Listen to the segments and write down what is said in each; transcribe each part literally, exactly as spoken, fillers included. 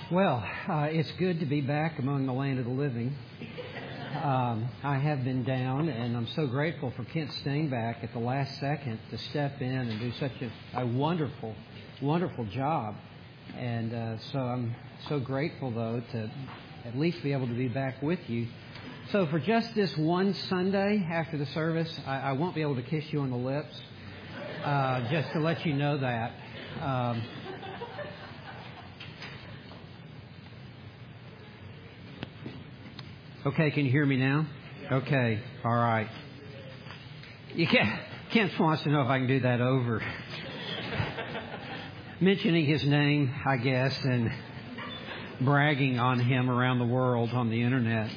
Well, uh, it's good to be back among the land of the living. Um, I have been down, and I'm so grateful for Kent Stainback at the last second to step in and do such a, a wonderful, wonderful job. And uh, so I'm so grateful, though, to at least be able to be back with you. So for just this one Sunday after the service, I, I won't be able to kiss you on the lips, uh, just to let you know that. Um, Okay, can you hear me now? Okay, all right. You can't, Kent wants to know if I can do that over. Mentioning his name, I guess, and bragging on him around the world on the internet.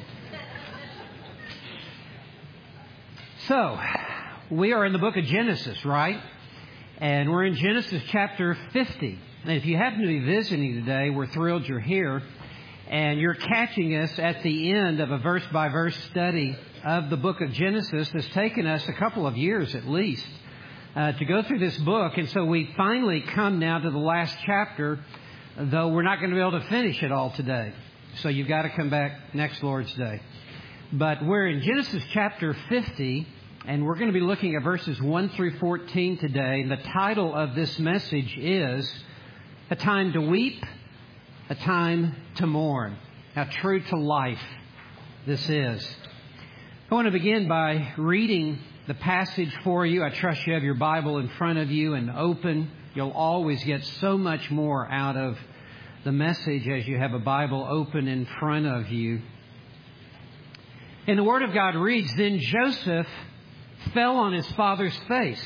So, we are in the book of Genesis, right? And we're in Genesis chapter fifty. And if you happen to be visiting today, we're thrilled you're here. And you're catching us at the end of a verse-by-verse study of the book of Genesis that's taken us a couple of years at least uh, to go through this book. And so we finally come now to the last chapter, though we're not going to be able to finish it all today. So you've got to come back next Lord's Day. But we're in Genesis chapter fifty, and we're going to be looking at verses one through fourteen today. And the title of this message is A Time to Weep, A Time to Mourn. How true to life this is. I want to begin by reading the passage for you. I trust you have your Bible in front of you and open. You'll always get so much more out of the message as you have a Bible open in front of you. And the Word of God reads, Then Joseph fell on his father's face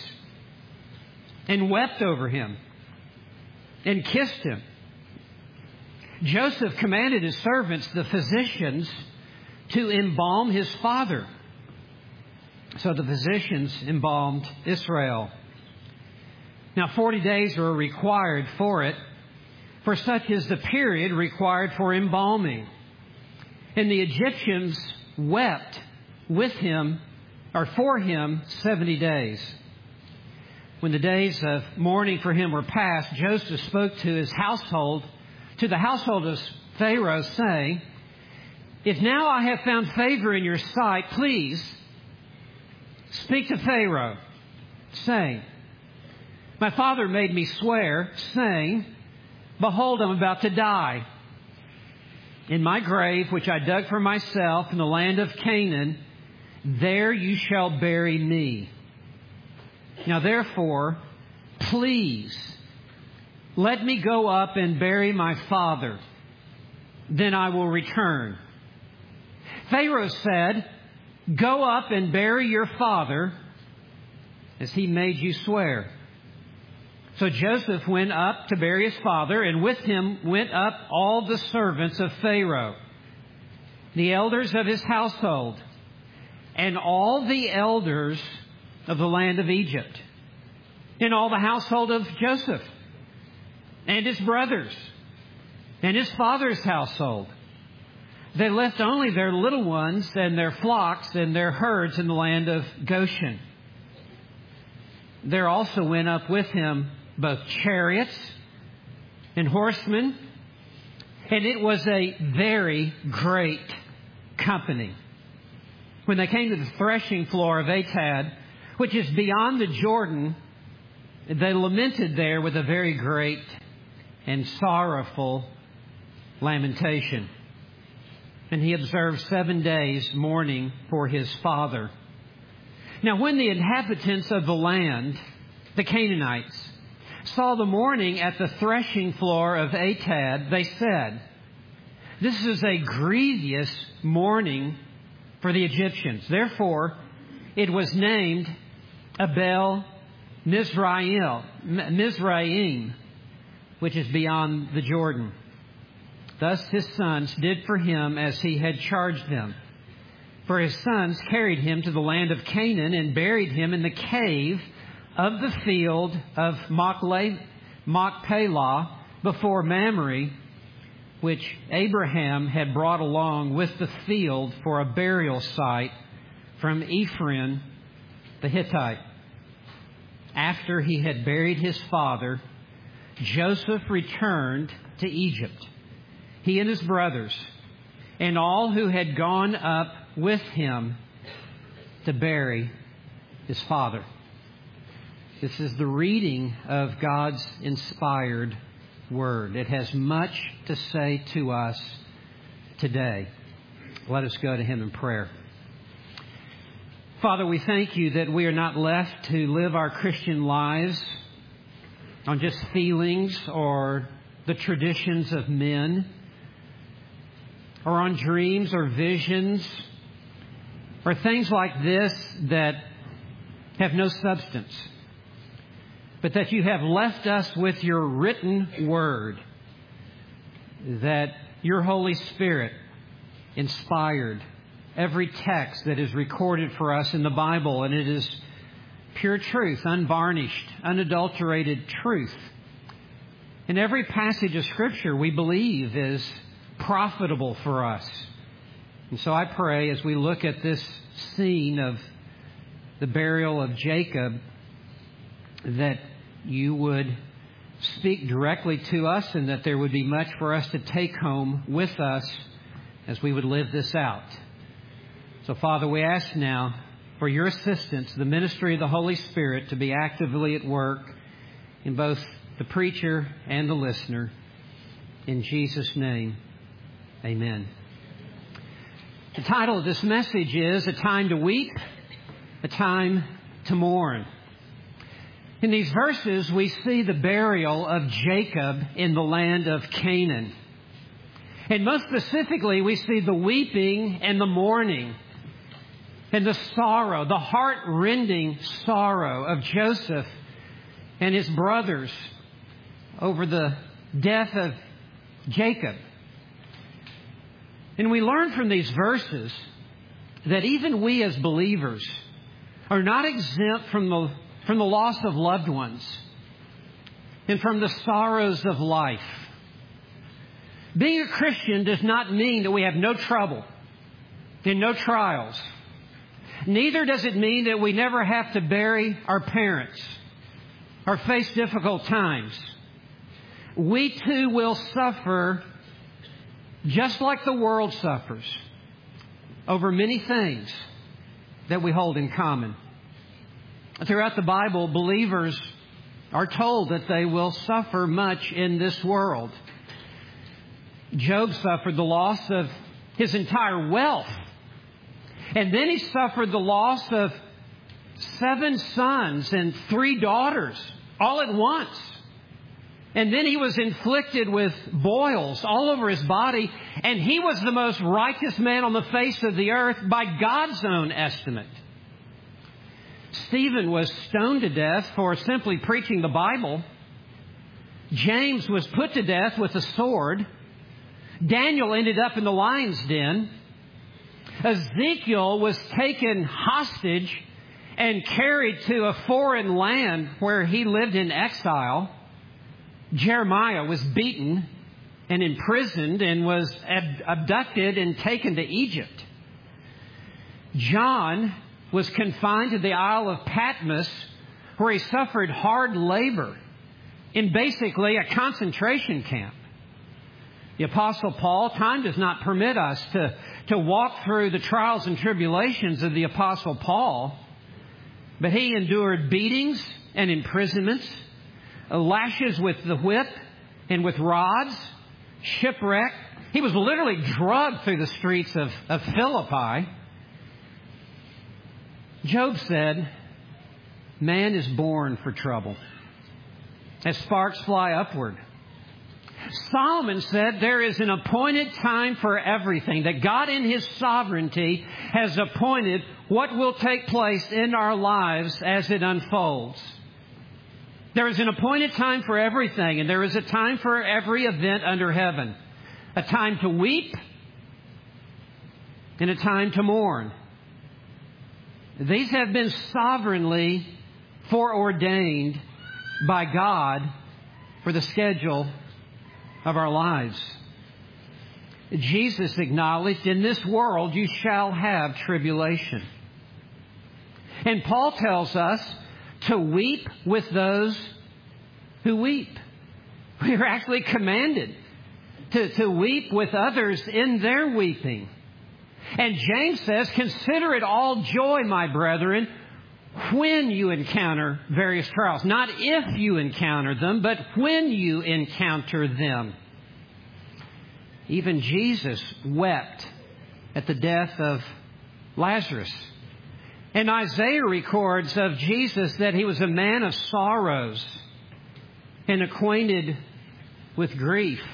and wept over him and kissed him. Joseph commanded his servants, the physicians, to embalm his father. So the physicians embalmed Israel. Now forty days were required for it, for such is the period required for embalming. And the Egyptians wept with him, or for him, seventy days. When the days of mourning for him were past, Joseph spoke to his household, to the household of Pharaoh, saying, If now I have found favor in your sight, please speak to Pharaoh, saying, My father made me swear, saying, Behold, I'm about to die. In my grave, which I dug for myself in the land of Canaan, there you shall bury me. Now therefore, please, let me go up and bury my father. Then I will return. Pharaoh said, Go up and bury your father, as he made you swear. So Joseph went up to bury his father, and with him went up all the servants of Pharaoh, the elders of his household, and all the elders of the land of Egypt, and all the household of Joseph, and his brothers, and his father's household. They left only their little ones and their flocks and their herds in the land of Goshen. There also went up with him both chariots and horsemen, and it was a very great company. When they came to the threshing floor of Atad, which is beyond the Jordan, they lamented there with a very great and sorrowful lamentation. And he observed seven days mourning for his father. Now when the inhabitants of the land, the Canaanites, saw the mourning at the threshing floor of Atad, they said, This is a grievous mourning for the Egyptians. Therefore, it was named Abel Mizraim, Mizraim, which is beyond the Jordan. Thus his sons did for him as he had charged them. For his sons carried him to the land of Canaan and buried him in the cave of the field of Machpelah before Mamre, which Abraham had brought along with the field for a burial site from Ephron the Hittite. After he had buried his father, Joseph returned to Egypt. he and his brothers, and all who had gone up with him to bury his father. This is the reading of God's inspired Word. It has much to say to us today. Let us go to Him in prayer. Father, we thank You that we are not left to live our Christian lives on just feelings or the traditions of men, or on dreams or visions, or things like this that have no substance, but that You have left us with Your written Word, that Your Holy Spirit inspired every text that is recorded for us in the Bible, and it is pure truth, unvarnished, unadulterated truth. And every passage of Scripture we believe is profitable for us. And so I pray as we look at this scene of the burial of Jacob, that You would speak directly to us and that there would be much for us to take home with us as we would live this out. So, Father, we ask now for Your assistance, the ministry of the Holy Spirit, to be actively at work in both the preacher and the listener. In Jesus' name, amen. The title of this message is A Time to Weep, A Time to Mourn. In these verses, we see the burial of Jacob in the land of Canaan. And most specifically, we see the weeping and the mourning and the sorrow, the heart-rending sorrow of Joseph and his brothers over the death of Jacob. And we learn from these verses that even we as believers are not exempt from the, from the loss of loved ones and from the sorrows of life. Being a Christian does not mean that we have no trouble and no trials. Neither does it mean that we never have to bury our parents or face difficult times. We too will suffer just like the world suffers over many things that we hold in common. Throughout the Bible, believers are told that they will suffer much in this world. Job suffered the loss of his entire wealth. And then he suffered the loss of seven sons and three daughters all at once. And then he was inflicted with boils all over his body. And he was the most righteous man on the face of the earth by God's own estimate. Stephen was stoned to death for simply preaching the Bible. James was put to death with a sword. Daniel ended up in the lion's den. Ezekiel was taken hostage and carried to a foreign land where he lived in exile. Jeremiah was beaten and imprisoned and was ab- abducted and taken to Egypt. John was confined to the Isle of Patmos, where he suffered hard labor in basically a concentration camp. The Apostle Paul, time does not permit us to, to walk through the trials and tribulations of the Apostle Paul, but he endured beatings and imprisonments, lashes with the whip and with rods, shipwreck. He was literally dragged through the streets of, of Philippi. Job said, man is born for trouble, as sparks fly upward. Solomon said there is an appointed time for everything, that God in His sovereignty has appointed what will take place in our lives as it unfolds. There is an appointed time for everything, and there is a time for every event under heaven. A time to weep and a time to mourn. These have been sovereignly foreordained by God for the schedule of our lives. Jesus acknowledged, in this world you shall have tribulation. And Paul tells us to weep with those who weep. We are actually commanded to, to weep with others in their weeping. And James says, consider it all joy, my brethren, when you encounter various trials. Not if you encounter them, but when you encounter them. Even Jesus wept at the death of Lazarus. And Isaiah records of Jesus that he was a man of sorrows and acquainted with grief.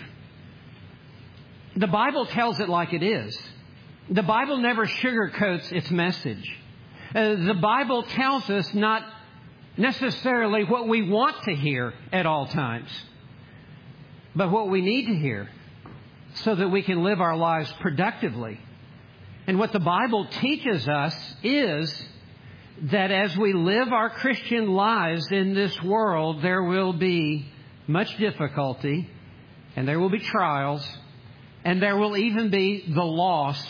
The Bible tells it like it is. The Bible never sugarcoats its message. Uh, the Bible tells us not necessarily what we want to hear at all times, but what we need to hear so that we can live our lives productively. And what the Bible teaches us is that as we live our Christian lives in this world, there will be much difficulty, and there will be trials, and there will even be the loss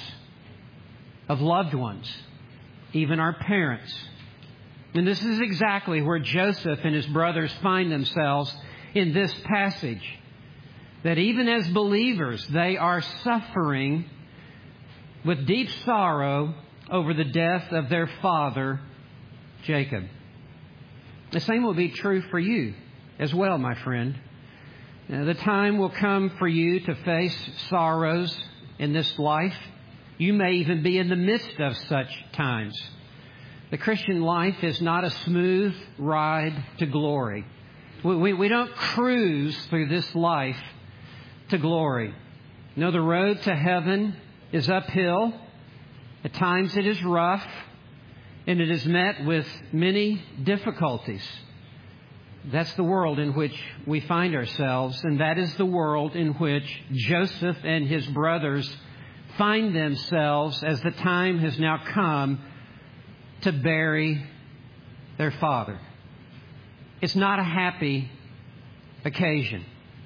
of loved ones, even our parents. And this is exactly where Joseph and his brothers find themselves in this passage. That even as believers, they are suffering with deep sorrow over the death of their father, Jacob. The same will be true for you as well, my friend. Now, the time will come for you to face sorrows in this life. You may even be in the midst of such times. The Christian life is not a smooth ride to glory. We, we, we don't cruise through this life to glory. No, the road to heaven is uphill. At times it is rough, and it is met with many difficulties. That's the world in which we find ourselves, and that is the world in which Joseph and his brothers find themselves as the time has now come to bury their father. It's not a happy occasion.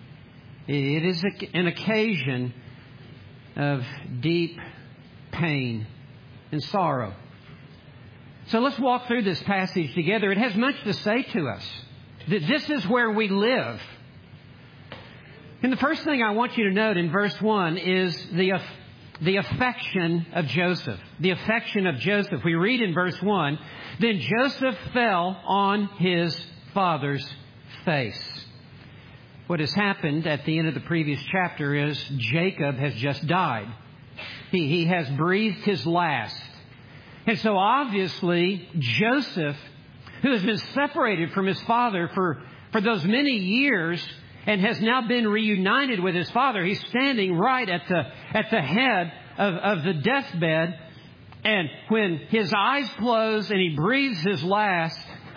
It is an occasion of deep pain and sorrow. So let's walk through this passage together. It has much to say to us. This is where we live. And the first thing I want you to note in verse one is the the affection of Joseph. The affection of Joseph. We read in verse one, then Joseph fell on his father's face. What has happened at the end of the previous chapter is Jacob has just died. He, he has breathed his last. And so obviously Joseph, who has been separated from his father for, for those many years and has now been reunited with his father, he's standing right at the, at the head of, of the deathbed. And when his eyes close and he breathes his last,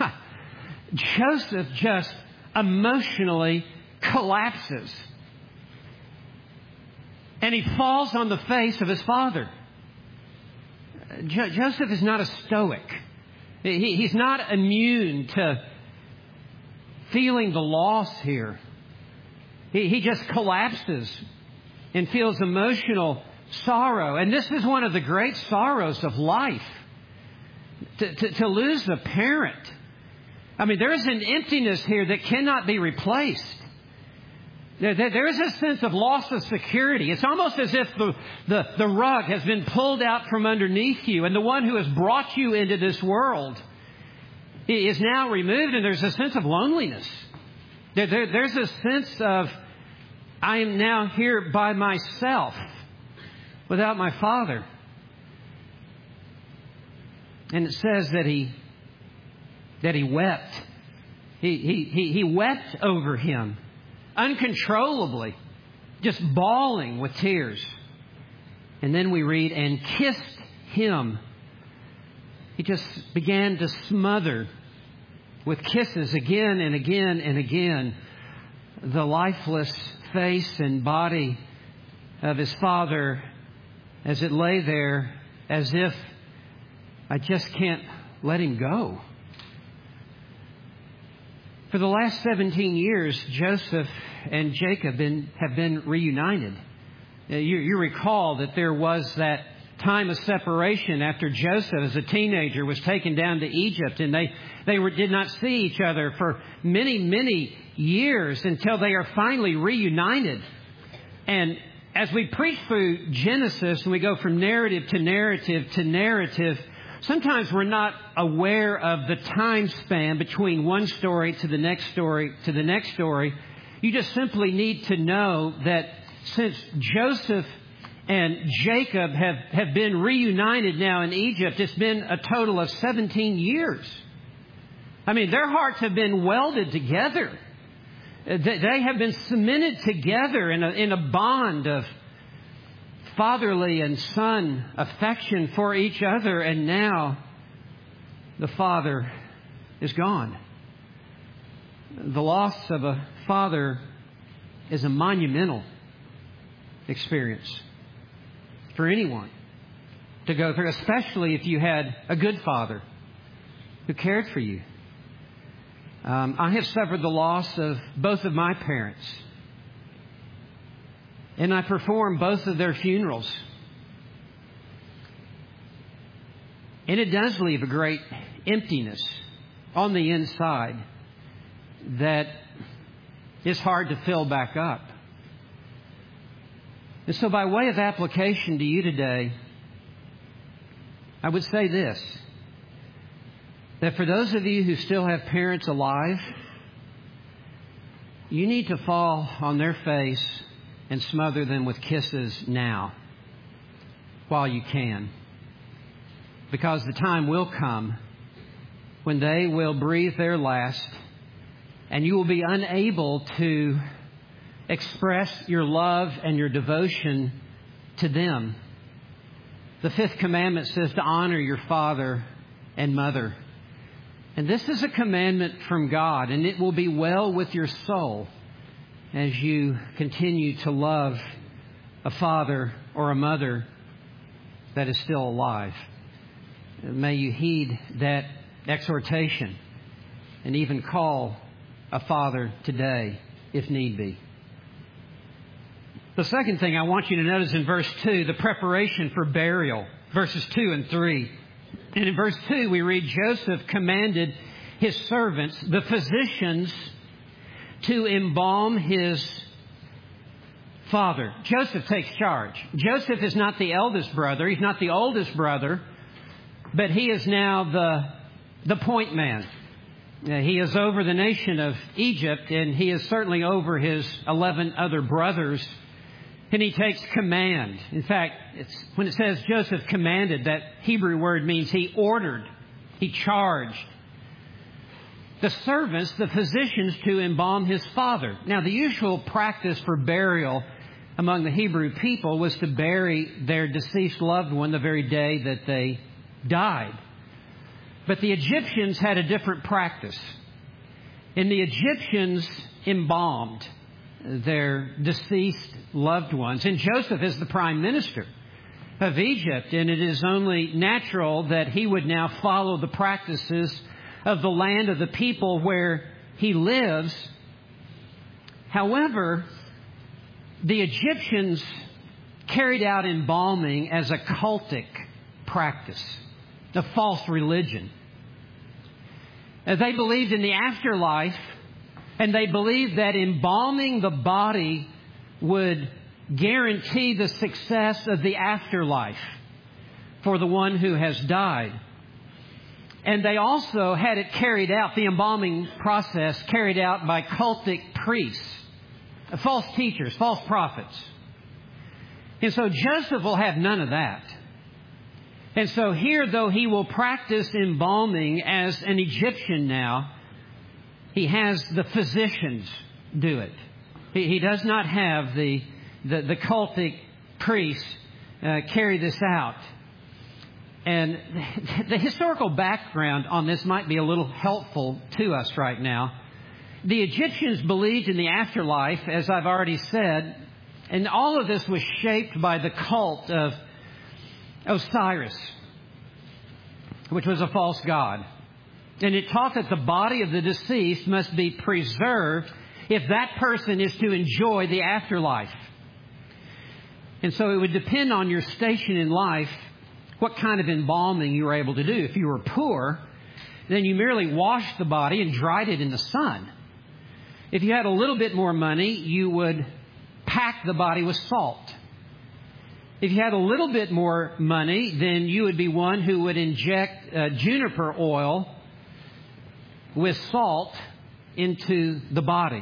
Joseph just emotionally collapses. And he falls on the face of his father. Jo- Joseph is not a stoic. He, he's not immune to feeling the loss here. He, he just collapses and feels emotional sorrow. And this is one of the great sorrows of life. To, to, to lose a parent. I mean, there's an emptiness here that cannot be replaced. There, there, there is a sense of loss of security. It's almost as if the, the, the rug has been pulled out from underneath you, and the one who has brought you into this world is now removed, and there's a sense of loneliness. There, there, there's a sense of, I am now here by myself without my father. And it says that he that he wept. He, he, he, he wept over him uncontrollably, just bawling with tears. And then we read, and kissed him. He just began to smother with kisses again and again and again the lifeless face and body of his father as it lay there as if I just can't let him go. For the last seventeen years, Joseph and Jacob been, have been reunited. You, you recall that there was that time of separation after Joseph, as a teenager, was taken down to Egypt, and they, they were, did not see each other for many, many years until they are finally reunited. And as we preach through Genesis and we go from narrative to narrative to narrative, sometimes we're not aware of the time span between one story to the next story to the next story. You just simply need to know that since Joseph and Jacob have, have been reunited now in Egypt, it's been a total of seventeen years. I mean, their hearts have been welded together. They have been cemented together in a, in a bond of fatherly and son affection for each other. And now the father is gone. The loss of a father is a monumental experience for anyone to go through, especially if you had a good father who cared for you. Um, I have suffered the loss of both of my parents, and I performed both of their funerals. And it does leave a great emptiness on the inside that is hard to fill back up. And so by way of application to you today, I would say this, that for those of you who still have parents alive, you need to fall on their face and smother them with kisses now, while you can. Because the time will come when they will breathe their last, and you will be unable to express your love and your devotion to them. The fifth commandment says to honor your father and mother. And this is a commandment from God, and it will be well with your soul as you continue to love a father or a mother that is still alive. May you heed that exhortation and even call a father today if need be. The second thing I want you to notice in verse two, the preparation for burial, verses two and three. And in verse two, we read, Joseph commanded his servants, the physicians, to embalm his father. Joseph takes charge. Joseph is not the eldest brother. He's not the oldest brother. But he is now the, the point man. Uh, he is over the nation of Egypt, and he is certainly over his eleven other brothers. And he takes command. In fact, it's, when it says Joseph commanded, that Hebrew word means he ordered, he charged the servants, the physicians, to embalm his father. Now, the usual practice for burial among the Hebrew people was to bury their deceased loved one the very day that they died. But the Egyptians had a different practice. And the Egyptians embalmed their deceased loved ones. And Joseph is the prime minister of Egypt, and it is only natural that he would now follow the practices of the land of the people where he lives. However, the Egyptians carried out embalming as a cultic practice, a false religion. They believed in the afterlife, and they believed that embalming the body would guarantee the success of the afterlife for the one who has died. And they also had it carried out, the embalming process carried out by cultic priests, false teachers, false prophets. And so Joseph will have none of that. And so here, though he will practice embalming as an Egyptian now, he has the physicians do it. He, he does not have the, the, the cultic priests uh, carry this out. And the historical background on this might be a little helpful to us right now. The Egyptians believed in the afterlife, as I've already said, and all of this was shaped by the cult of Osiris, which was a false god. And it taught that the body of the deceased must be preserved if that person is to enjoy the afterlife. And so it would depend on your station in life what kind of embalming you were able to do. If you were poor, then you merely washed the body and dried it in the sun. If you had a little bit more money, you would pack the body with salt. If you had a little bit more money, then you would be one who would inject uh, juniper oil with salt into the body.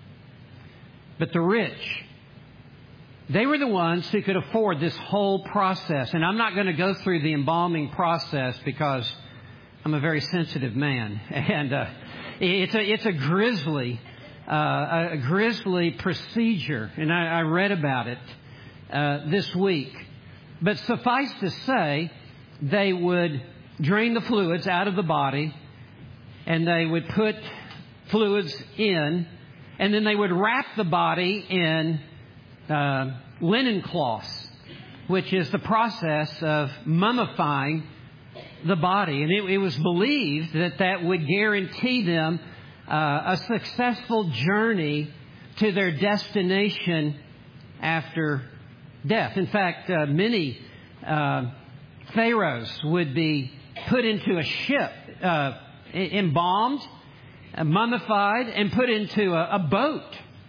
But the rich, they were the ones who could afford this whole process. And I'm not going to go through the embalming process because I'm a very sensitive man. And uh, it's a it's a grisly, uh, a grisly procedure. And I, I read about it uh, this week. But suffice to say, they would drain the fluids out of the body, and they would put fluids in, and then they would wrap the body in uh, linen cloths, which is the process of mummifying the body. And it, it was believed that that would guarantee them uh, a successful journey to their destination after death. In fact, uh, many uh, pharaohs would be put into a ship, uh, embalmed, uh, mummified, and put into a, a boat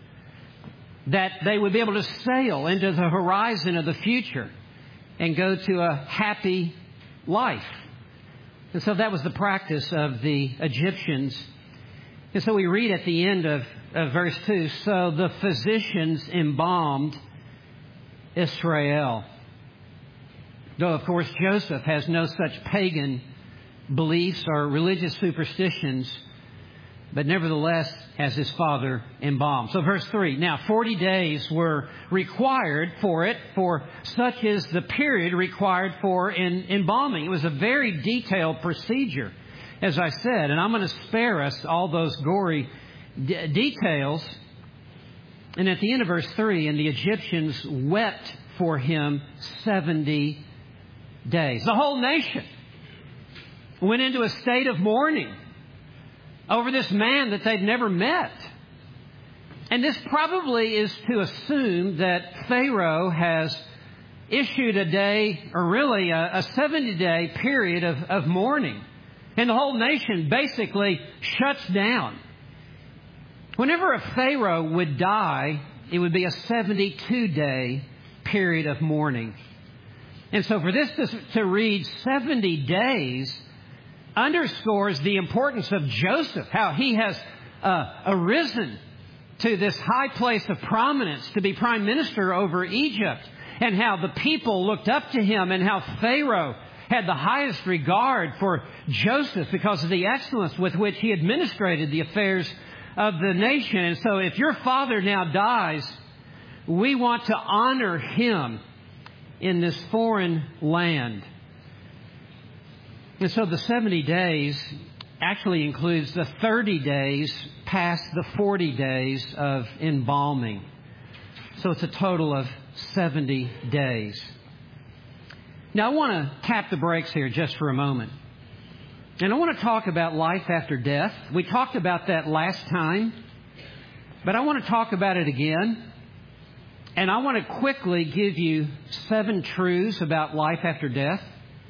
that they would be able to sail into the horizon of the future and go to a happy life. And so that was the practice of the Egyptians. And so we read at the end of, of verse two, so the physicians embalmed Israel. Though, of course, Joseph has no such pagan beliefs or religious superstitions, but nevertheless has his father embalmed. So verse three, now forty days were required for it, for such is the period required for in embalming. It was a very detailed procedure, as I said, and I'm going to spare us all those gory d- details. And at the end of verse three, and the Egyptians wept for him seventy days. The whole nation went into a state of mourning over this man that they'd never met. And this probably is to assume that Pharaoh has issued a day, or really a, a seventy-day period of, of mourning. And the whole nation basically shuts down. Whenever a Pharaoh would die, it would be a seventy-two day period of mourning. And so for this to, to read seventy days underscores the importance of Joseph, how he has uh, arisen to this high place of prominence to be prime minister over Egypt, and how the people looked up to him, and how Pharaoh had the highest regard for Joseph because of the excellence with which he administrated the affairs of the nation. And so if your father now dies, we want to honor him in this foreign land. And so the seventy days actually includes the thirty days past the forty days of embalming. So it's a total of seventy days. Now I want to tap the brakes here just for a moment. And I want to talk about life after death. We talked about that last time, but I want to talk about it again. And I want to quickly give you seven truths about life after death.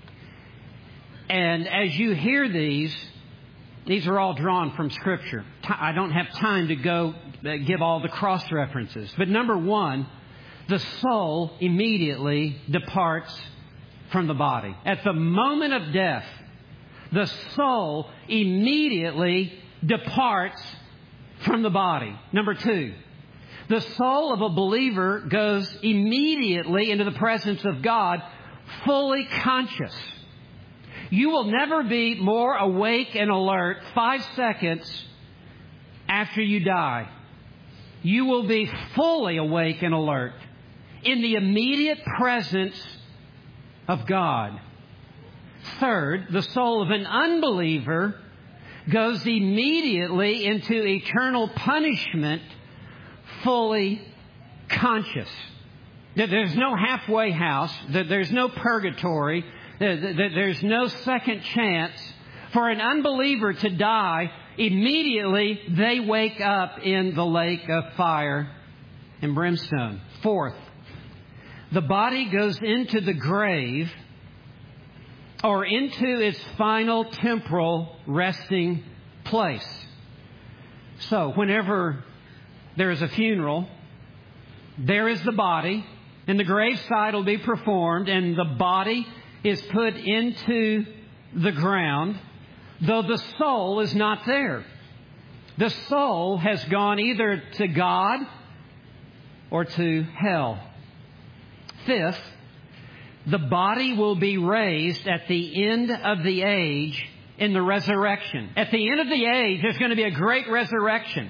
And as you hear these, these are all drawn from Scripture. I don't have time to go give all the cross-references. But number one, the soul immediately departs from the body. At the moment of death, the soul immediately departs from the body. Number two, the soul of a believer goes immediately into the presence of God, fully conscious. You will never be more awake and alert five seconds after you die. You will be fully awake and alert in the immediate presence of God. Third, the soul of an unbeliever goes immediately into eternal punishment, fully conscious. There's no halfway house. There's no purgatory. There's no second chance. For an unbeliever to die, immediately they wake up in the lake of fire and brimstone. Fourth, the body goes into the grave or into its final temporal resting place. So whenever there is a funeral, there is the body, and the graveside will be performed, and the body is put into the ground, though the soul is not there. The soul has gone either to God or to hell. Fifth, the body will be raised at the end of the age in the resurrection. At the end of the age, there's going to be a great resurrection.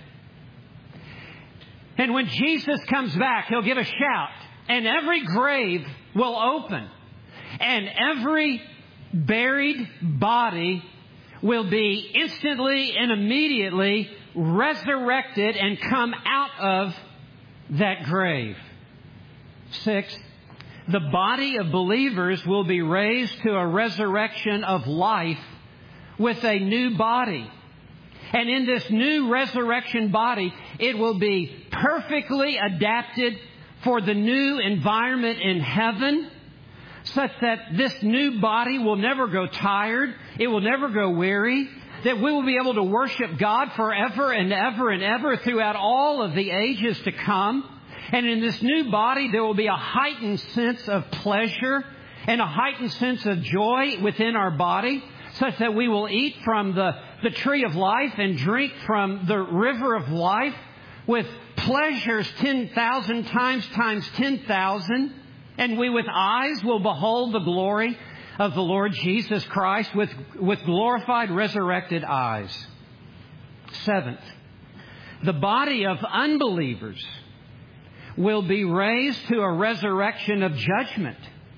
And when Jesus comes back, He'll give a shout, and every grave will open, and every buried body will be instantly and immediately resurrected and come out of that grave. Sixth, the body of believers will be raised to a resurrection of life with a new body. And in this new resurrection body, it will be perfectly adapted for the new environment in heaven, such that this new body will never grow tired, it will never grow weary, that we will be able to worship God forever and ever and ever throughout all of the ages to come. And in this new body, there will be a heightened sense of pleasure and a heightened sense of joy within our body, such that we will eat from the, the tree of life and drink from the river of life with pleasures ten thousand times times ten thousand. And we with eyes will behold the glory of the Lord Jesus Christ with, with glorified, resurrected eyes. Seventh, the body of unbelievers will be raised to a resurrection of judgment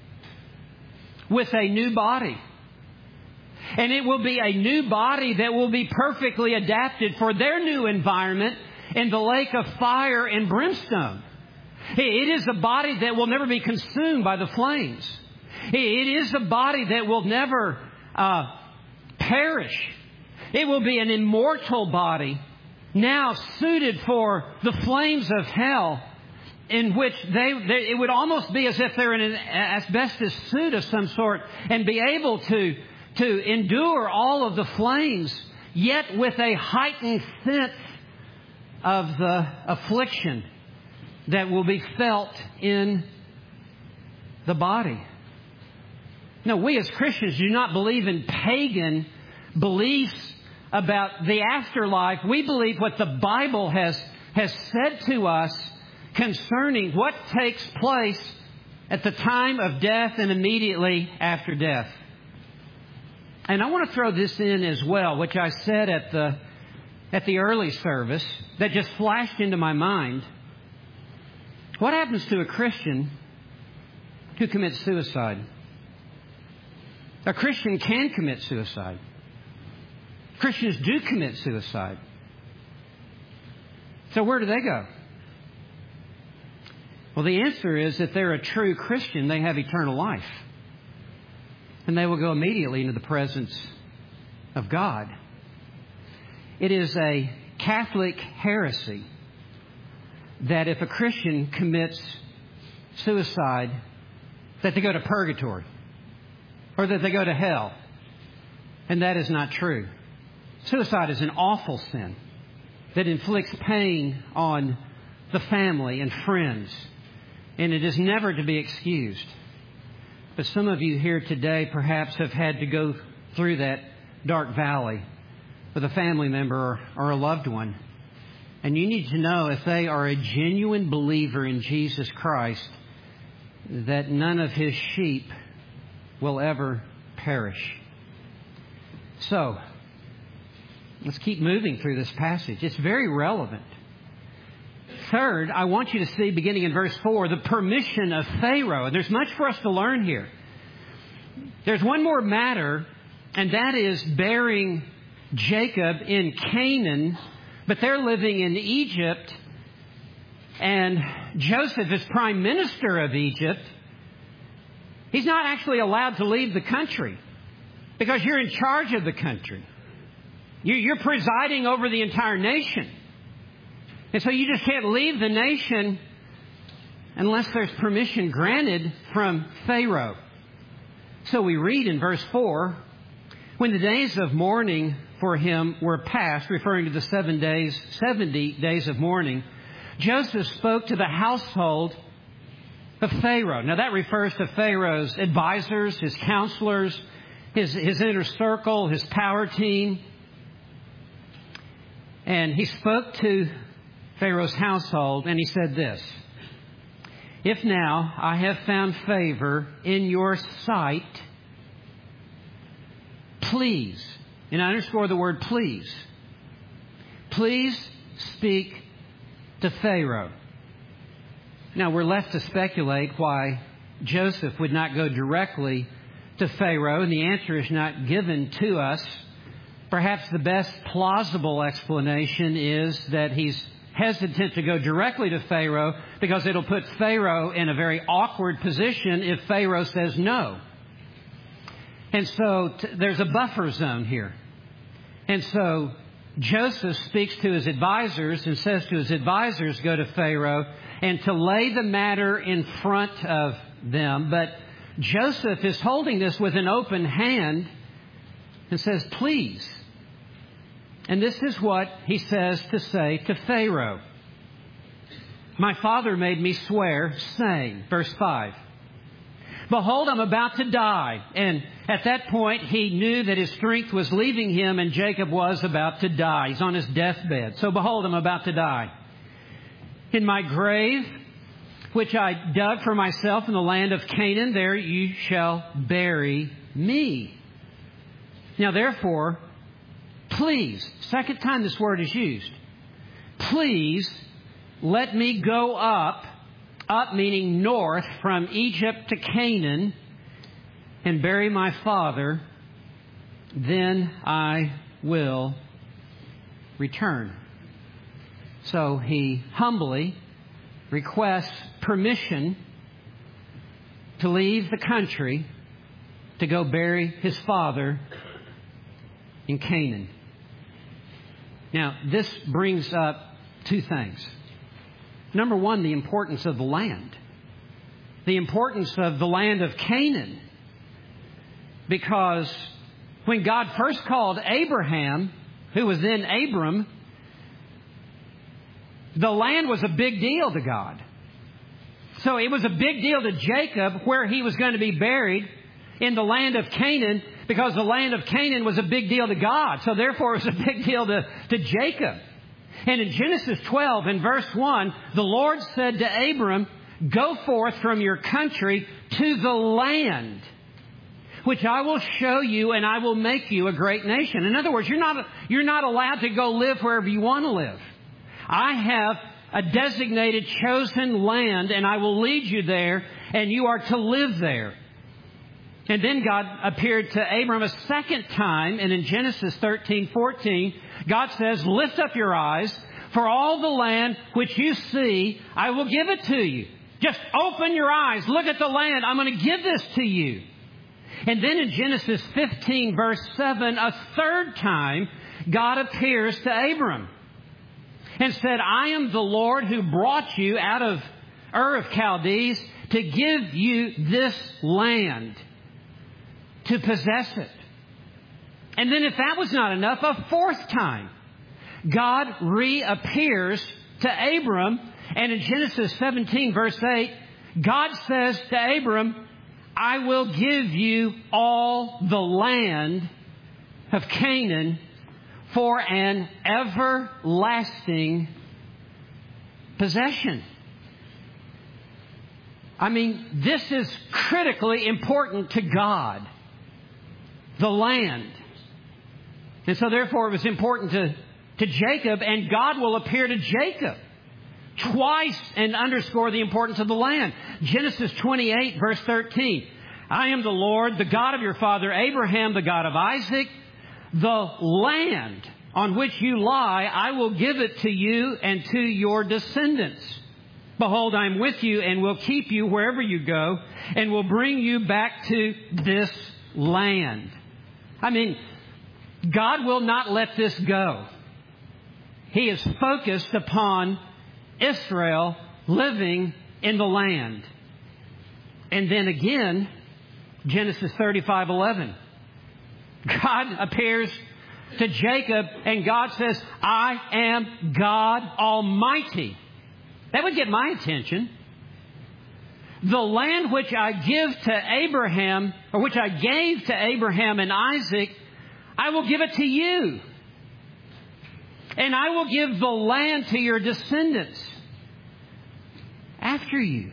with a new body. And it will be a new body that will be perfectly adapted for their new environment in the lake of fire and brimstone. It is a body that will never be consumed by the flames. It is a body that will never uh, perish. It will be an immortal body, now suited for the flames of hell, in which they, they it would almost be as if they're in an asbestos suit of some sort and be able to, to endure all of the flames, yet with a heightened sense of the affliction that will be felt in the body. No, we as Christians do not believe in pagan beliefs about the afterlife. We believe what the Bible has, has said to us concerning what takes place at the time of death and immediately after death. And I want to throw this in as well, which I said at the, at the early service, that just flashed into my mind. What happens to a Christian who commits suicide? A Christian can commit suicide. Christians do commit suicide. So where do they go? Well, the answer is that they're a true Christian, they have eternal life. And they will go immediately into the presence of God. It is a Catholic heresy that if a Christian commits suicide, that they go to purgatory or that they go to hell. And that is not true. Suicide is an awful sin that inflicts pain on the family and friends, and it is never to be excused. But some of you here today perhaps have had to go through that dark valley with a family member or, or a loved one. And you need to know, if they are a genuine believer in Jesus Christ, that none of His sheep will ever perish. So, let's keep moving through this passage. It's very relevant. Third, I want you to see, beginning in verse four, the permission of Pharaoh. And there's much for us to learn here. There's one more matter, and that is burying Jacob in Canaan. But they're living in Egypt, and Joseph is prime minister of Egypt. He's not actually allowed to leave the country because you're in charge of the country. You're presiding over the entire nation. And so you just can't leave the nation unless there's permission granted from Pharaoh. So we read in verse four, when the days of mourning for him were past, referring to the seven days, seventy days of mourning, Joseph spoke to the household of Pharaoh. Now that refers to Pharaoh's advisors, his counselors, his, his inner circle, his power team. And he spoke to Pharaoh's household and he said this: "If now I have found favor in your sight, please," and I underscore the word please, "please speak to Pharaoh." Now we're left to speculate why Joseph would not go directly to Pharaoh, and the answer is not given to us. Perhaps the best plausible explanation is that he's hesitant to go directly to Pharaoh because it'll put Pharaoh in a very awkward position if Pharaoh says no. And so t- there's a buffer zone here. And so Joseph speaks to his advisors and says to his advisors, go to Pharaoh and to lay the matter in front of them. But Joseph is holding this with an open hand and says, please. And this is what he says to say to Pharaoh. "My father made me swear, saying," verse five, "Behold, I'm about to die." And at that point, he knew that his strength was leaving him and Jacob was about to die. He's on his deathbed. "So behold, I'm about to die. In my grave, which I dug for myself in the land of Canaan, there you shall bury me. Now therefore, please," second time this word is used, "please let me go up," up meaning north, "from Egypt to Canaan, and bury my father, then I will return." So he humbly requests permission to leave the country to go bury his father in Canaan. Now, this brings up two things. Number one, the importance of the land. The importance of the land of Canaan. Because when God first called Abraham, who was then Abram, the land was a big deal to God. So it was a big deal to Jacob where he was going to be buried in the land of Canaan, because the land of Canaan was a big deal to God. So therefore it was a big deal to, to Jacob. And in Genesis twelve, in verse one, the Lord said to Abram, "Go forth from your country to the land which I will show you, and I will make you a great nation." In other words, you're not, you're not allowed to go live wherever you want to live. I have a designated, chosen land, and I will lead you there, and you are to live there. And then God appeared to Abram a second time, and in Genesis thirteen fourteen, God says, "Lift up your eyes, for all the land which you see, I will give it to you." Just open your eyes, look at the land, I'm going to give this to you. And then in Genesis fifteen, verse seven, a third time, God appears to Abram and said, "I am the Lord who brought you out of Ur of Chaldees to give you this land, to possess it." And then if that was not enough, a fourth time, God reappears to Abram. And in Genesis seventeen, verse eight, God says to Abram, "I will give you all the land of Canaan for an everlasting possession." I mean, this is critically important to God. The land. And so therefore it was important to, to Jacob, and God will appear to Jacob twice and underscore the importance of the land. Genesis twenty-eight, verse thirteen. "I am the Lord, the God of your father Abraham, the God of Isaac. The land on which you lie, I will give it to you and to your descendants. Behold, I am with you and will keep you wherever you go, and will bring you back to this land." I mean, God will not let this go. He is focused upon Israel living in the land. And then again, Genesis thirty-five eleven. God appears to Jacob and God says, "I am God Almighty. That would get my attention. The land which I give to Abraham, or which I gave to Abraham and Isaac, I will give it to you. And I will give the land to your descendants after you.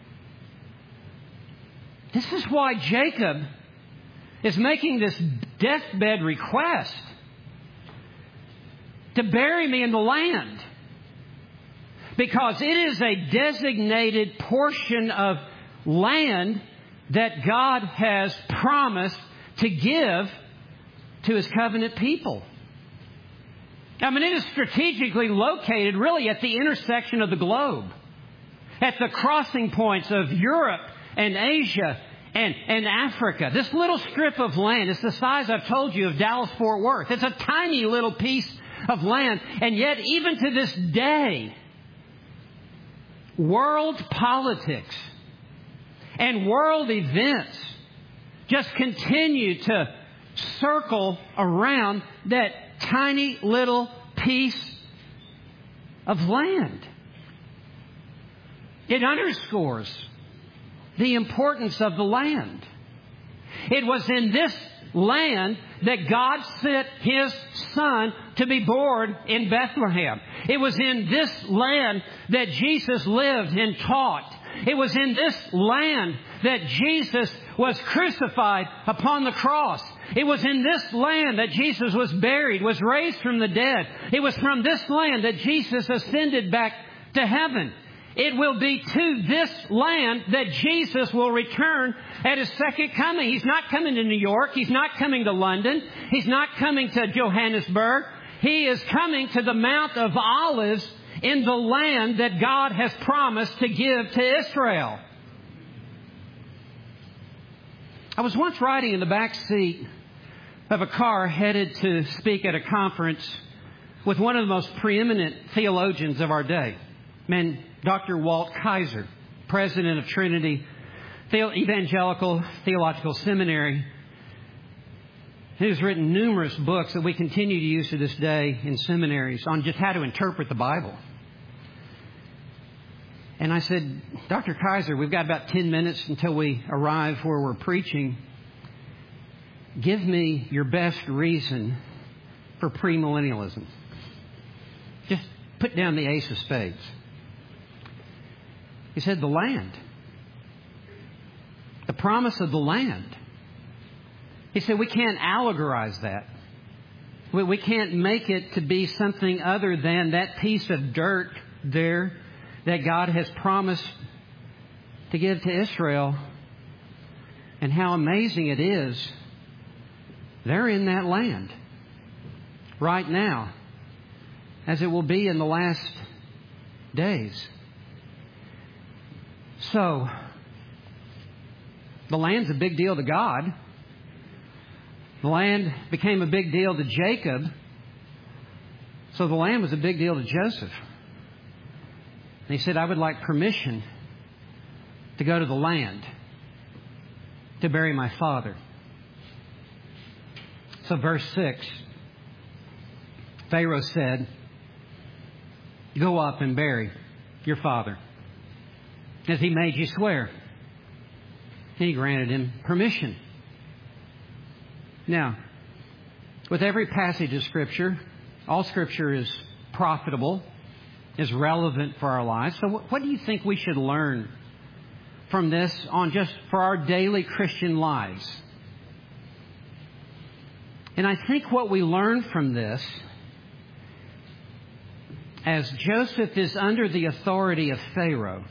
This is why Jacob is making this deathbed request to bury me in the land. Because it is a designated portion of land that God has promised to give to His covenant people. I mean, it is strategically located really at the intersection of the globe, at the crossing points of Europe and Asia and, and Africa. This little strip of land is the size, I've told you, of Dallas-Fort Worth. It's a tiny little piece of land. And yet, even to this day, world politics and world events just continue to circle around that tiny little piece of land. It underscores the importance of the land. It was in this land that God sent His Son to be born in Bethlehem. It was in this land that Jesus lived and taught. It was in this land that Jesus was crucified upon the cross. It was in this land that Jesus was buried, was raised from the dead. It was from this land that Jesus ascended back to heaven. It will be to this land that Jesus will return at His second coming. He's not coming to New York. He's not coming to London. He's not coming to Johannesburg. He is coming to the Mount of Olives in the land that God has promised to give to Israel. I was once riding in the back seat of a car headed to speak at a conference with one of the most preeminent theologians of our day, man, Doctor Walt Kaiser, president of Trinity Evangelical Theological Seminary. He has written numerous books that we continue to use to this day in seminaries on just how to interpret the Bible. And I said, Doctor Kaiser, we've got about ten minutes until we arrive where we're preaching. Give me your best reason for premillennialism. Just put down the ace of spades. He said, the land. The promise of the land. He said, we can't allegorize that. We, we can't make it to be something other than that piece of dirt there that God has promised to give to Israel. And how amazing it is, they're in that land right now, as it will be in the last days. So, the land's a big deal to God. The land became a big deal to Jacob. So the land was a big deal to Joseph. And he said, I would like permission to go to the land to bury my father. So verse six, Pharaoh said, go up and bury your father, as he made you swear. And he granted him permission. Now, with every passage of Scripture, all Scripture is profitable, is relevant for our lives. So what do you think we should learn from this on just for our daily Christian lives? And I think what we learn from this, as Joseph is under the authority of Pharaoh,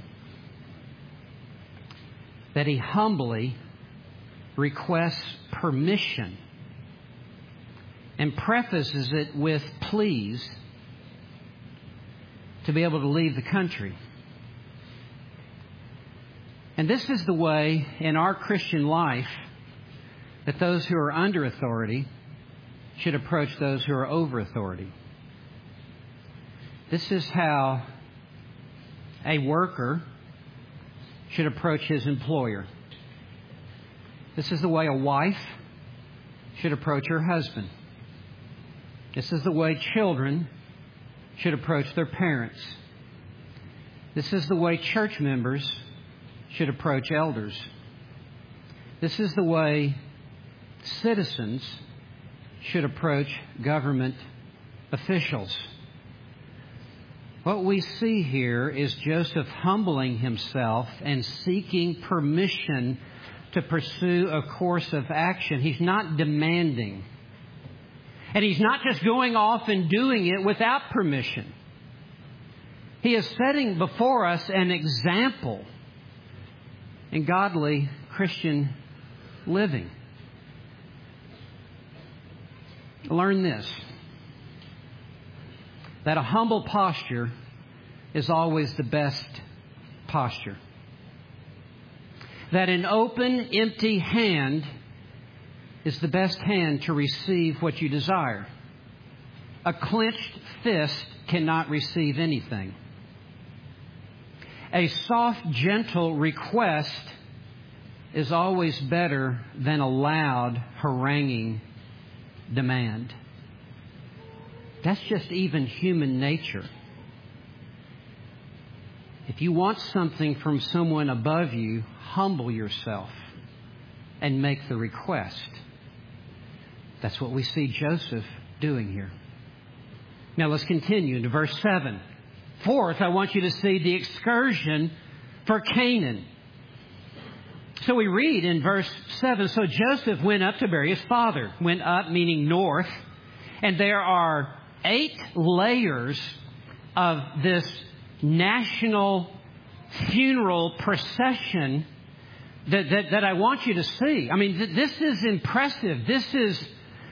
that he humbly requests permission and prefaces it with please to be able to leave the country. And this is the way in our Christian life that those who are under authority should approach those who are over authority. This is how a worker should approach his employer. This is the way a wife should approach her husband. This is the way children should approach their parents. This is the way church members should approach elders. This is the way citizens should approach government officials. What we see here is Joseph humbling himself and seeking permission to pursue a course of action. He's not demanding. And he's not just going off and doing it without permission. He is setting before us an example in godly Christian living. Learn this, that a humble posture is always the best posture. That an open, empty hand is the best hand to receive what you desire. A clenched fist cannot receive anything. A soft, gentle request is always better than a loud, haranguing demand. That's just even human nature. If you want something from someone above you, humble yourself and make the request. That's what we see Joseph doing here. Now let's continue into verse seven. Fourth, I want you to see the excursion for Canaan. So we read in verse seven, so Joseph went up to bury his father. Went up meaning north. And there are eight layers of this national funeral procession that, that, that I want you to see. I mean, th- this is impressive. This is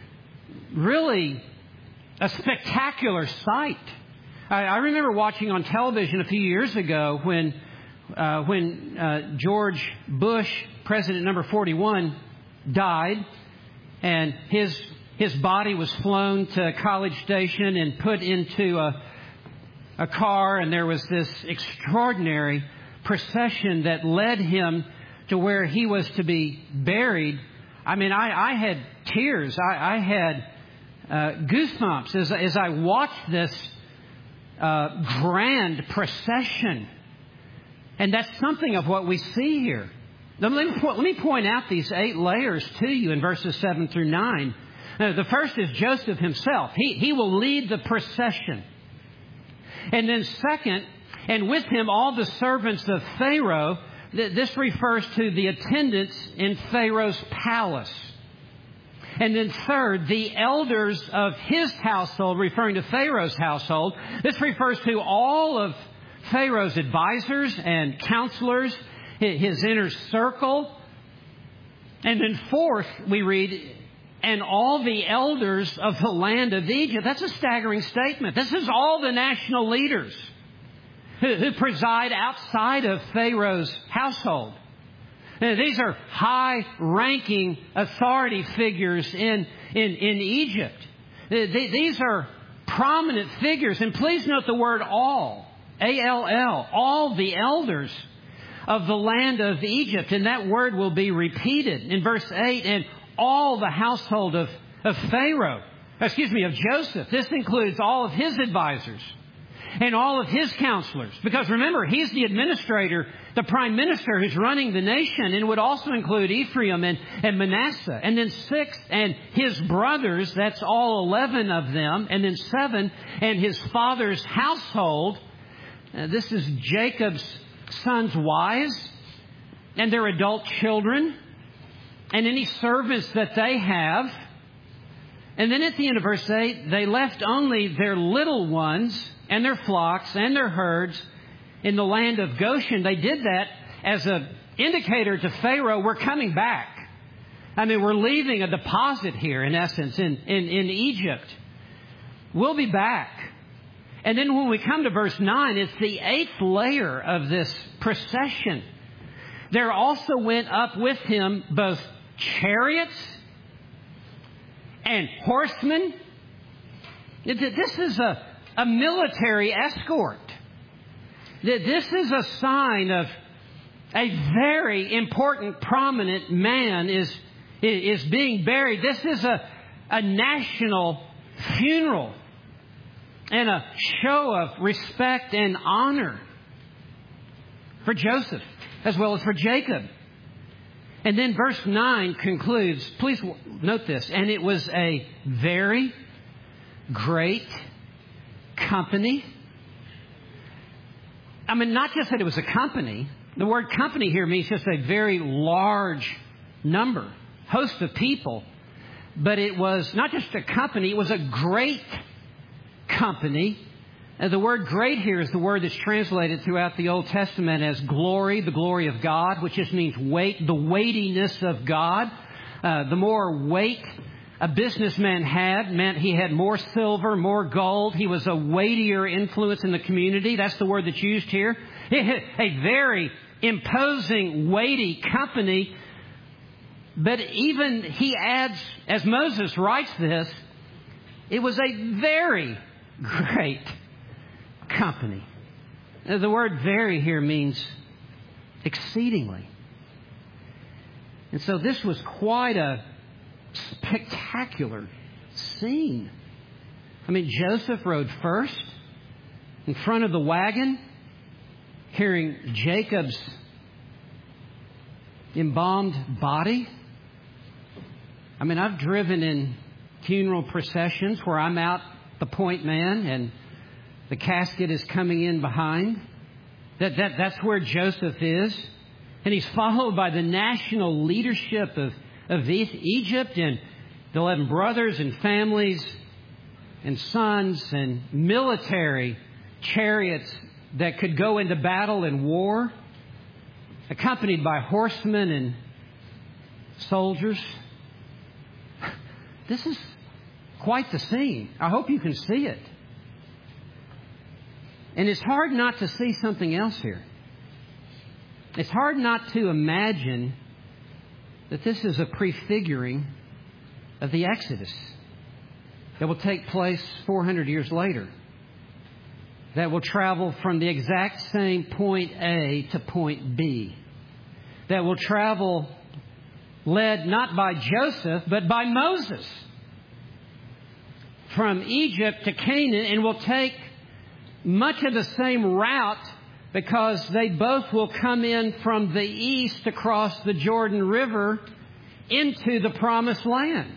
really a spectacular sight. I, I remember watching on television a few years ago when uh, when uh, George Bush, President number forty-one, died, and his his body was flown to College Station and put into a a car, and there was this extraordinary procession that led him to where he was to be buried. I mean, I, I had tears. I, I had uh, goosebumps as, as I watched this uh, grand procession. And that's something of what we see here. Let me, let me point out these eight layers to you in verses seven through nine. Now, the first is Joseph himself. He, he will lead the procession. And then second, and with him all the servants of Pharaoh. This refers to the attendants in Pharaoh's palace. And then third, the elders of his household, referring to Pharaoh's household. This refers to all of Pharaoh's advisors and counselors, his inner circle. And then fourth, we read, and all the elders of the land of Egypt. That's a staggering statement. This is all the national leaders who, who preside outside of Pharaoh's household. Now, these are high-ranking authority figures in, in, in Egypt. These are prominent figures. And please note the word all, A L L, all the elders of the land of Egypt. And that word will be repeated in verse eight. And all the household of, of Pharaoh, excuse me, of Joseph. This includes all of his advisors and all of his counselors. Because remember, he's the administrator, the prime minister who's running the nation. And it would also include Ephraim and, and Manasseh. And then six, and his brothers, that's all eleven of them. And then seven, and his father's household. Uh, this is Jacob's sons' wives and their adult children. And any servants that they have. And then at the end of verse eight, they left only their little ones and their flocks and their herds in the land of Goshen. They did that as an indicator to Pharaoh, we're coming back. I mean, we're leaving a deposit here, in essence, in, in, in Egypt. We'll be back. And then when we come to verse nine, it's the eighth layer of this procession. There also went up with him both chariots and horsemen. This is a, a military escort. This is a sign of a very important, prominent man is, is being buried. This is a, a national funeral and a show of respect and honor. for Joseph as well as for Jacob. And then verse nine concludes, please note this, and it was a very great company. I mean, not just that it was a company. The word company here means just a very large number, host of people. But it was not just a company, it was a great company. And the word great here is the word that's translated throughout the Old Testament as glory, the glory of God, which just means weight, the weightiness of God. Uh, the more weight a businessman had meant he had more silver, more gold. He was a weightier influence in the community. That's the word that's used here. A very imposing, weighty company. But even he adds, as Moses writes this, it was a very great company. The word very here means exceedingly. And so this was quite a spectacular scene. I mean, Joseph rode first in front of the wagon, carrying Jacob's embalmed body. I mean, I've driven in funeral processions where I'm out the point man and the casket is coming in behind. That, that, that's where Joseph is. And he's followed by the national leadership of, of Egypt and the eleven brothers and families and sons and military chariots that could go into battle and war, accompanied by horsemen and soldiers. This is quite the scene. I hope you can see it. And it's hard not to see something else here. It's hard not to imagine that this is a prefiguring of the Exodus that will take place four hundred years later, that will travel from the exact same point A to point B, that will travel led not by Joseph, but by Moses from Egypt to Canaan, and will take much of the same route because they both will come in from the east across the Jordan River into the Promised Land.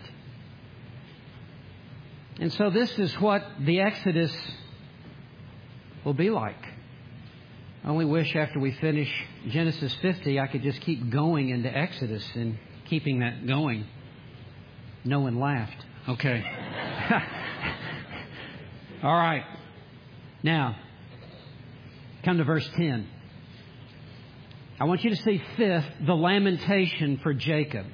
And so this is what the Exodus will be like. I only wish after we finish Genesis fifty, I could just keep going into Exodus and keeping that going. No one laughed. Okay. All right. Now, come to verse ten. I want you to see fifth, the lamentation for Jacob.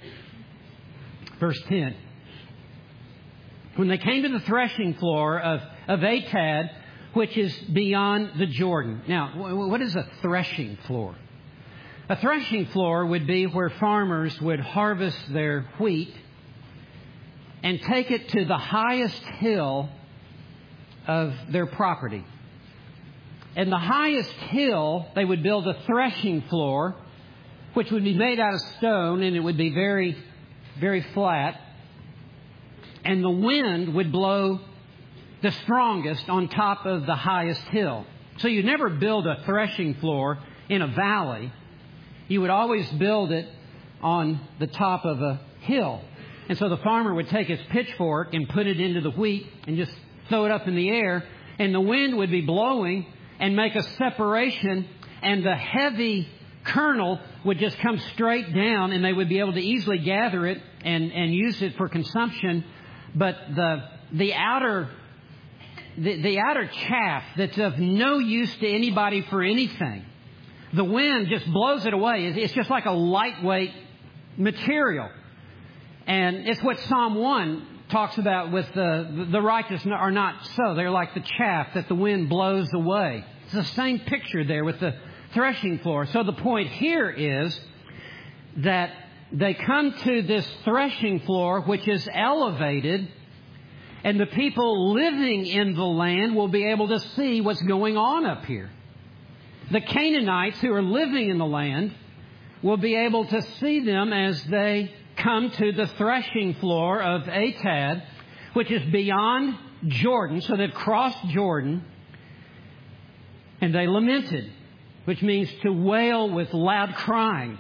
Verse ten. When they came to the threshing floor of, of Atad, which is beyond the Jordan. Now, what is a threshing floor? A threshing floor would be where farmers would harvest their wheat and take it to the highest hill of their property. And the highest hill, they would build a threshing floor, which would be made out of stone, and it would be very, very flat. And the wind would blow the strongest on top of the highest hill. So you never build a threshing floor in a valley. You would always build it on the top of a hill. And so the farmer would take his pitchfork and put it into the wheat and just throw it up in the air. And the wind would be blowing and make a separation. And the heavy kernel would just come straight down, and they would be able to easily gather it and, and use it for consumption. But the the outer the, the outer chaff that's of no use to anybody for anything, the wind just blows it away. It's just like a lightweight material. And it's what Psalm one talks about with the, the righteous are not so. They're like the chaff that the wind blows away. It's the same picture there with the threshing floor. So the point here is that they come to this threshing floor, which is elevated, and the people living in the land will be able to see what's going on up here. The Canaanites who are living in the land will be able to see them as they come to the threshing floor of Atad, which is beyond Jordan. So they've crossed Jordan, and they lamented. which means to wail with loud crying.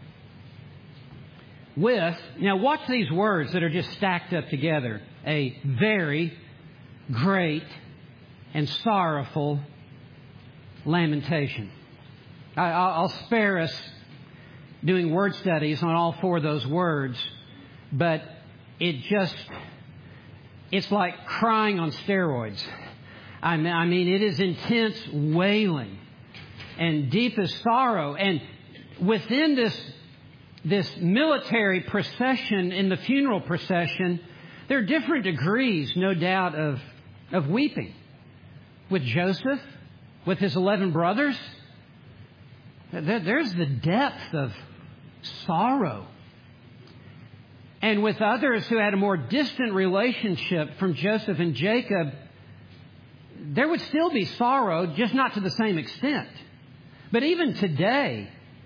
With, now watch these words that are just stacked up together. A very great and sorrowful lamentation. I, I'll spare us doing word studies on all four of those words, but it just, it's like crying on steroids. I mean, it is intense wailing and deepest sorrow. And within this, this military procession, in the funeral procession, there are different degrees, no doubt, of, of weeping. With Joseph, with his eleven brothers, there, there's the depth of sorrow. And with others who had a more distant relationship from Joseph and Jacob, there would still be sorrow, just not to the same extent. But even today,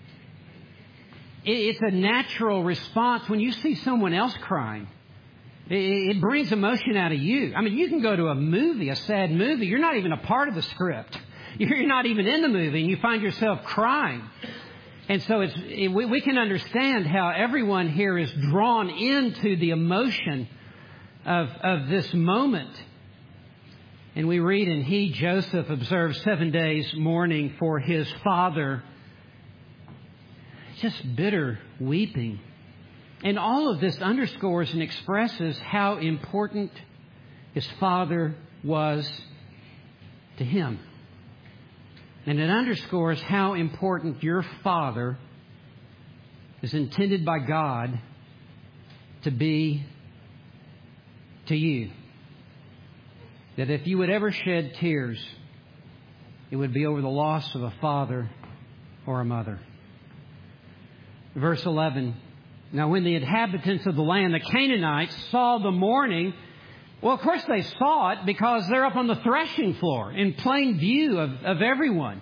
it's a natural response when you see someone else crying. It brings emotion out of you. I mean, you can go to a movie, a sad movie. You're not even a part of the script. You're not even in the movie, and you find yourself crying. And so it's, it, we, we can understand how everyone here is drawn into the emotion of, of this moment. And we read, and he, Joseph, observed seven days mourning for his father. Just bitter weeping. And all of this underscores and expresses how important his father was to him. And it underscores how important your father is intended by God to be to you. That if you would ever shed tears, it would be over the loss of a father or a mother. Verse eleven. Now when the inhabitants of the land, the Canaanites, saw the mourning, well, of course they saw it because they're up on the threshing floor in plain view of, of everyone.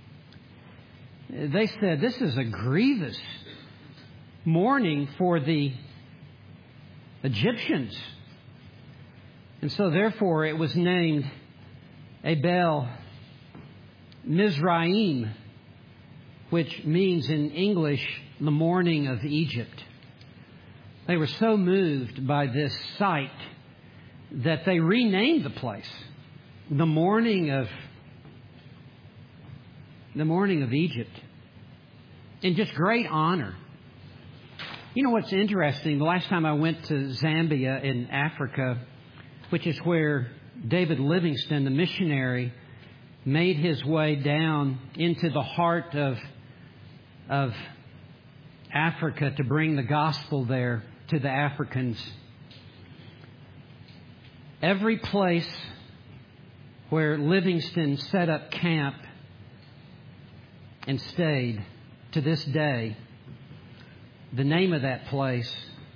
They said, this is a grievous mourning for the Egyptians. And so therefore it was named Abel Mizraim, which means in English, the mourning of Egypt. They were so moved by this sight that they renamed the place the mourning of the mourning of Egypt, in just great honor. You know what's interesting? The last time I went to Zambia in Africa, which is where David Livingstone, the missionary, made his way down into the heart of of Africa to bring the gospel there to the Africans. Every place where Livingstone set up camp and stayed, to this day, the name of that place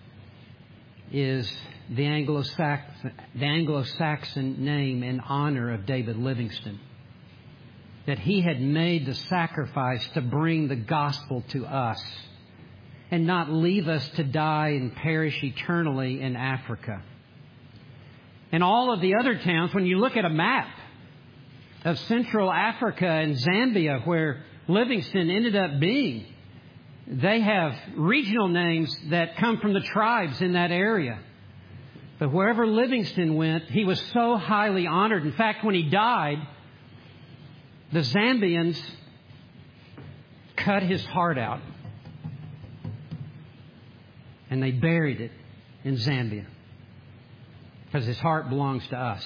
is the Anglo-Saxon, the Anglo-Saxon name in honor of David Livingstone. That he had made the sacrifice to bring the gospel to us and not leave us to die and perish eternally in Africa. And all of the other towns, when you look at a map of Central Africa and Zambia, where Livingstone ended up being, they have regional names that come from the tribes in that area. But wherever Livingstone went, he was so highly honored. In fact, when he died, the Zambians cut his heart out and they buried it in Zambia because his heart belongs to us.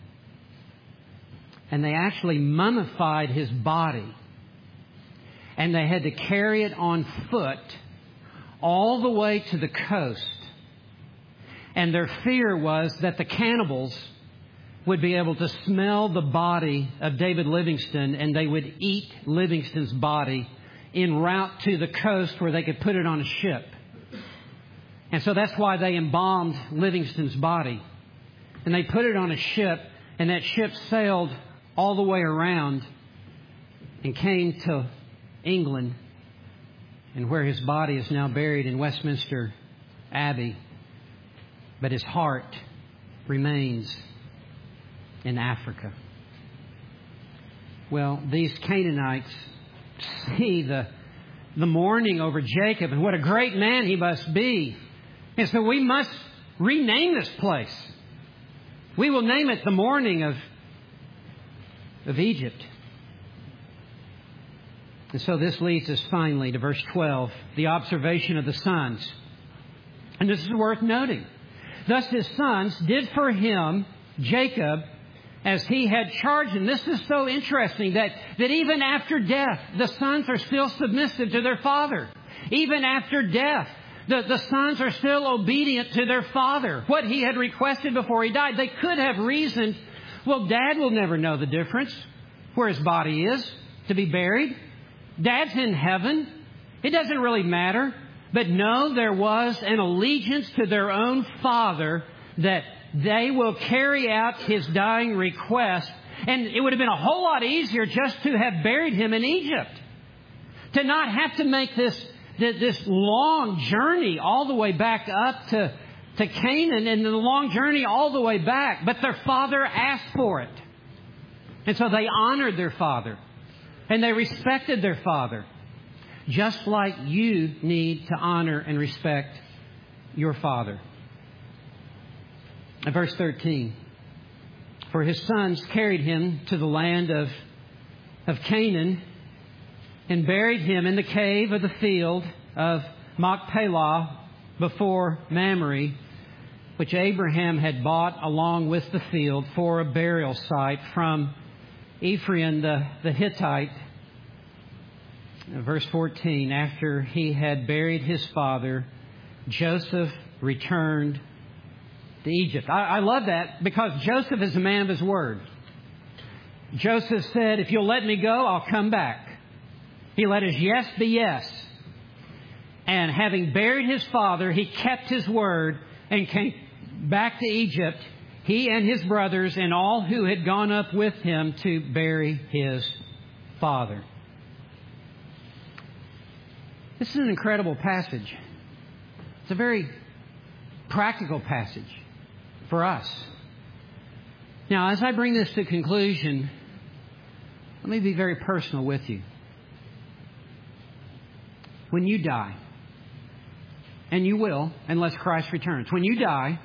And they actually mummified his body, and they had to carry it on foot all the way to the coast. And their fear was that the cannibals would be able to smell the body of David Livingstone, and they would eat Livingstone's body en route to the coast where they could put it on a ship. And so that's why they embalmed Livingstone's body. And they put it on a ship, and that ship sailed all the way around and came to England, and where his body is now buried in Westminster Abbey. But his heart remains in Africa. Well, these Canaanites see the, the mourning over Jacob and what a great man he must be. And so we must rename this place. We will name it the mourning of, of Egypt. And so this leads us finally to verse twelve, the observation of the sons. And this is worth noting. Thus his sons did for him, Jacob, as he had charged him. This is so interesting that, that even after death, the sons are still submissive to their father. Even after death, the, the sons are still obedient to their father. What he had requested before he died, they could have reasoned, well, Dad will never know the difference where his body is to be buried. Dad's in heaven. It doesn't really matter. But no, there was an allegiance to their own father that they will carry out his dying request. And it would have been a whole lot easier just to have buried him in Egypt. To not have to make this, this long journey all the way back up to, to Canaan and the long journey all the way back. But their father asked for it. And so they honored their father. And they respected their father. Just like you need to honor and respect your father. Verse thirteen. For his sons carried him to the land of, of Canaan and buried him in the cave of the field of Machpelah before Mamre, which Abraham had bought along with the field for a burial site from Ephraim the, the Hittite. Verse fourteen, after he had buried his father, Joseph returned to Egypt. I, I love that because Joseph is a man of his word. Joseph said, if you'll let me go, I'll come back. He let his yes be yes. And having buried his father, he kept his word and came back to Egypt, he and his brothers and all who had gone up with him to bury his father. This is an incredible passage. It's a very practical passage for us. Now, as I bring this to conclusion, let me be very personal with you. When you die, and you will, unless Christ returns, when you die,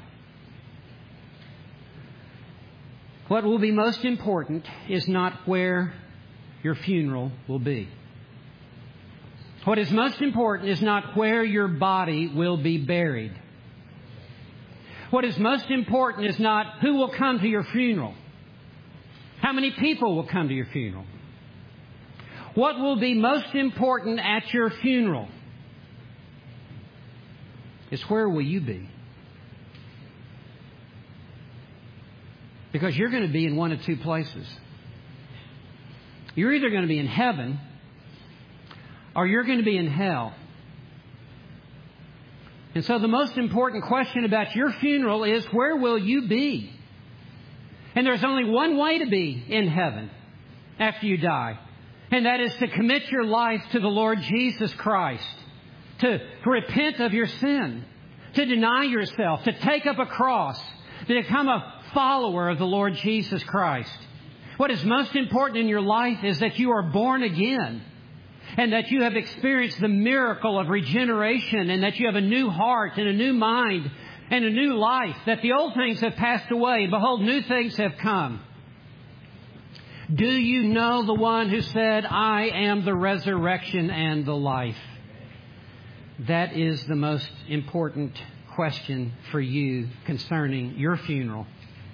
what will be most important is not where your funeral will be. What is most important is not where your body will be buried. What is most important is not who will come to your funeral. How many people will come to your funeral? What will be most important at your funeral is where will you be? Because you're going to be in one of two places. You're either going to be in heaven or you're going to be in hell. And so the most important question about your funeral is, where will you be? And there's only one way to be in heaven after you die. And that is to commit your life to the Lord Jesus Christ. To repent of your sin. To deny yourself. To take up a cross. To become a follower of the Lord Jesus Christ. What is most important in your life is that you are born again. And that you have experienced the miracle of regeneration. And that you have a new heart and a new mind and a new life. That the old things have passed away. Behold, new things have come. Do you know the one who said, I am the resurrection and the life? That is the most important question for you concerning your funeral.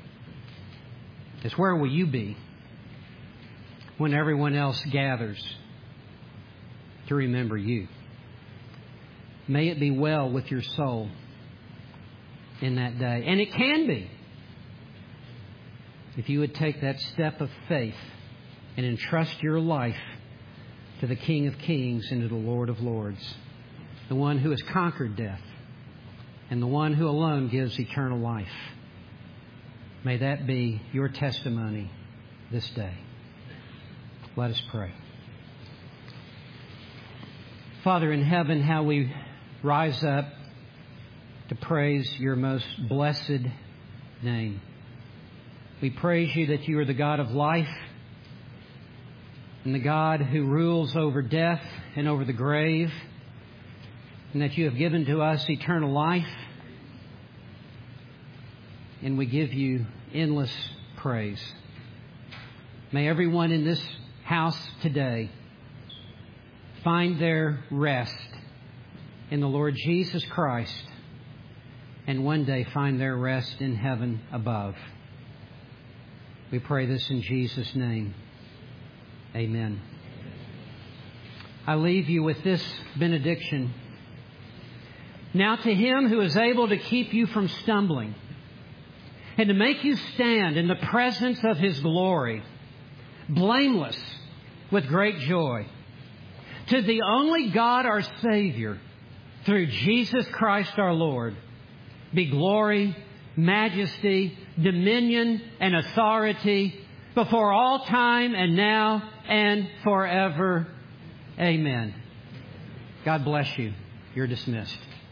Is where will you be when everyone else gathers to remember you? May it be well with your soul in that day. And it can be, if you would take that step of faith and entrust your life to the King of Kings and to the Lord of Lords, the one who has conquered death and the one who alone gives eternal life. May that be your testimony this day. Let us pray. Father in heaven, how we rise up to praise your most blessed name. We praise you that you are the God of life, and the God who rules over death and over the grave, and that you have given to us eternal life. And we give you endless praise. May everyone in this house today find their rest in the Lord Jesus Christ, and one day find their rest in heaven above. We pray this in Jesus' name. Amen. I leave you with this benediction. Now to Him who is able to keep you from stumbling and to make you stand in the presence of His glory, blameless with great joy, to the only God our Savior, through Jesus Christ our Lord, be glory, majesty, dominion, and authority before all time and now and forever. Amen. God bless you. You're dismissed.